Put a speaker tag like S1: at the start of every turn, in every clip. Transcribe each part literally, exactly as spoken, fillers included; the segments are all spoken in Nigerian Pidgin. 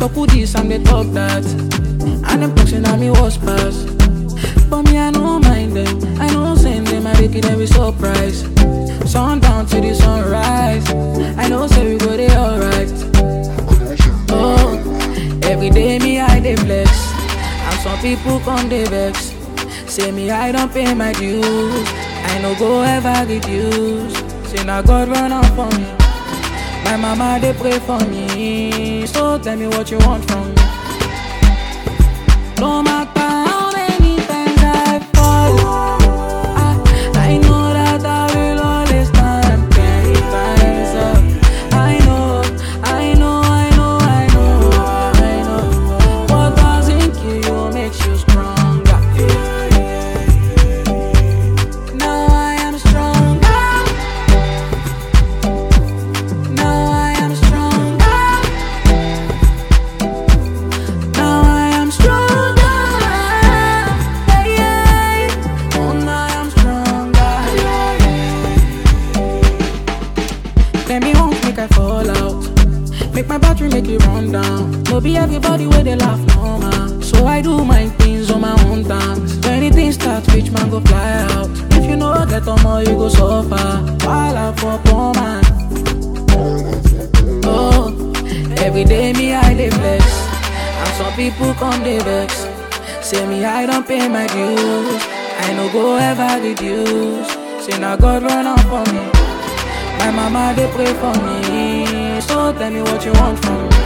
S1: talk who this and they talk that. And them talking at me was pass. But me, I don't mind them. I know send them, I make it every surprise. Sundown to the sunrise. I know say we go there alright. Oh, every day me I dey flex. And some people come they vex. Say me I don't pay my dues. I no go ever reduce. Say now God run up for me. My mama they pray for me. So tell me what you want from me. No matter how many times I fall, I, I know that I will always stand ten times up. I know, I know, I know, I know, I know. What doesn't kill you makes you stronger. Now I am stronger. Now I am stronger. Now I am stronger. Let me won't make I fall out. Make my battery make it run down. No be everybody where they laugh no man. So I do my things on my own times. When anything starts, rich man go fly out. If you know get on more, you go suffer. While I for poor man. Oh, every day me I dey flex. And some people come they vex. Say me I don't pay my dues. I no go ever reduce. Say now God run up for me. My mama they pray for me. So tell me what you want from me.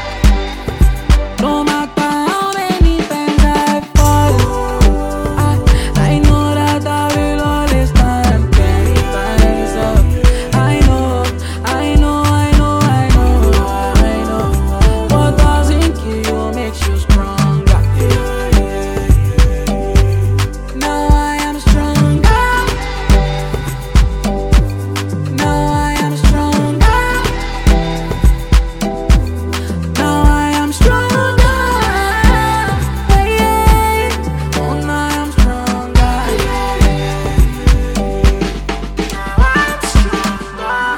S1: No matter how many times I fall, I, I know that I will always stand ten times up. I know, I know, I know, I know, I know. What doesn't kill you makes you stronger. Now I am stronger. Now I am stronger. Now I am stronger. Yeah, yeah. Oh, now I am stronger. Now I'm stronger.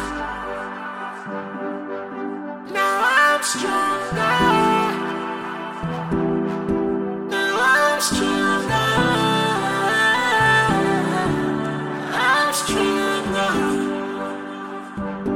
S1: Now I'm stronger. Now I'm stronger. I'm stronger.